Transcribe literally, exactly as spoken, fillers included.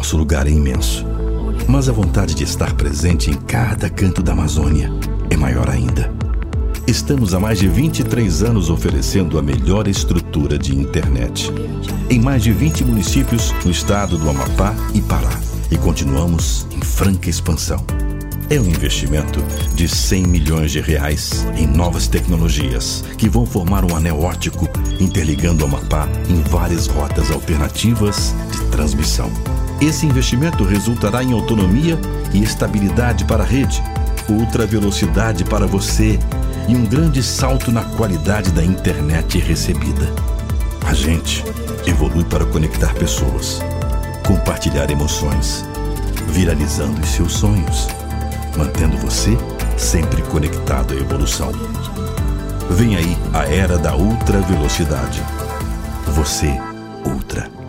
Nosso lugar é imenso, mas a vontade de estar presente em cada canto da Amazônia é maior ainda. Estamos há mais de vinte e três anos oferecendo a melhor estrutura de internet em mais de vinte municípios no estado do Amapá e Pará, e continuamos em franca expansão. É um investimento de cem milhões de reais em novas tecnologias que vão formar um anel óptico interligando o Amapá em várias rotas alternativas de transmissão. Esse investimento resultará em autonomia e estabilidade para a rede, ultra velocidade para você e um grande salto na qualidade da internet recebida. A gente evolui para conectar pessoas, compartilhar emoções, viralizando os seus sonhos, mantendo você sempre conectado à evolução. Vem aí a era da ultra velocidade. Você, Ultra.